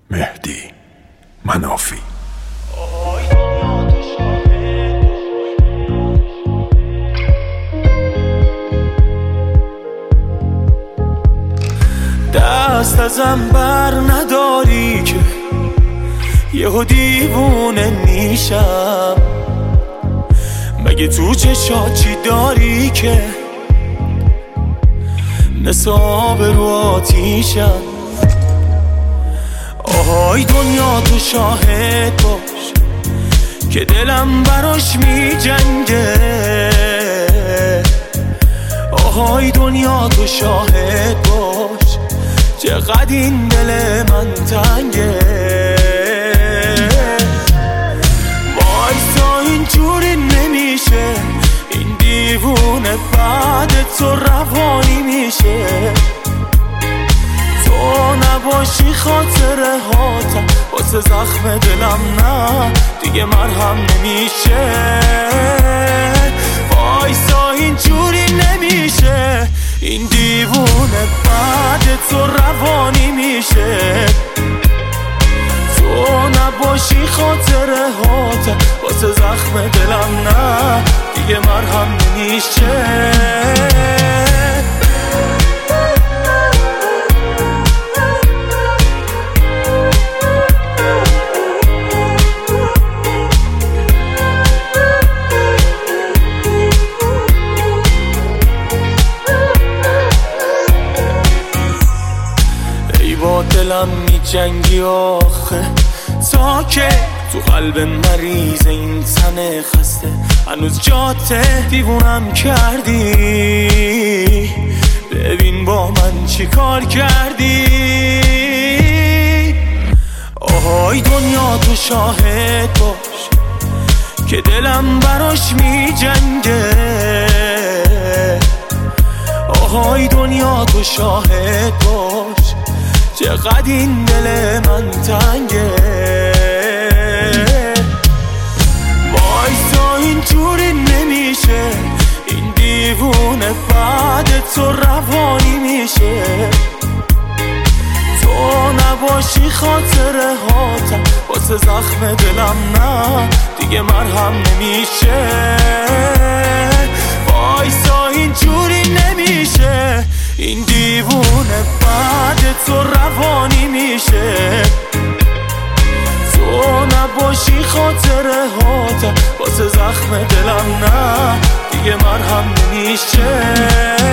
مهدی منافی. دست ازم بر نداری که یهو دیوونه میشم. مگه تو چشات چی داری که نصاب رو آتیشم؟ آهای دنیا تو شاهد باش که دلم براش می جنگه. آهای دنیا تو شاهد باش چقدر این دل من تنگه. وایسا اینجوری نمیشه، این دیوونه بعد تو روانی میشه. تو نباشی خاطره هاتم واسه زخم دلم نه دیگه مرهم نمیشه. وایسا اینجوری نمیشه، این دیوونه بعد تو روانی میشه. تو نباشی خاطره هاتم واسه زخم دلم نه دیگه مرهم نمیشه. با دلم می جنگی آخه تا که تو قلب مریض این تن خسته هنوز جاته دیوونم کردی. ببین با من چی کار کردی. آهای دنیا تو شاهد باش که دلم براش می جنگه. آهای دنیا تو شاهد باش چقدر این دل من تنگه. وایسا اینجوری نمیشه، این دیوونه بعد تو روانی میشه. تو نباشی خاطره هاتم واسه زخم دلم نه دیگه مرهم نمیشه. وایسا اینجوری نمیشه، این دیوونه بعد تو روانی میشه. تو نباشی خاطره هاتم واسه زخم دلم نه دیگه مرهم نمیشه.